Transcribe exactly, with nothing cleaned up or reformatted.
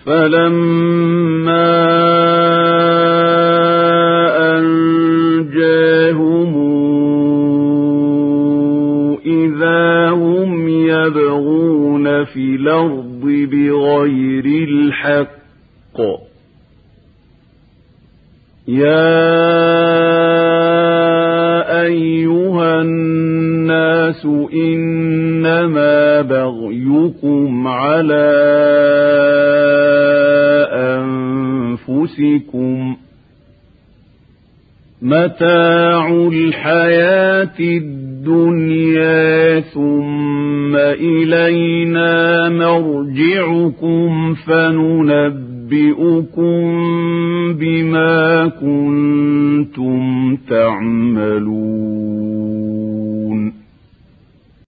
فلما أنجاهم إذا هم يبغون في الأرض بغير الحق يا أيها الناس إنما بغيكم على أنفسكم متاع الحياة الدنيا ثم إلينا مرجعكم فننبئكم بما كنتم تعملون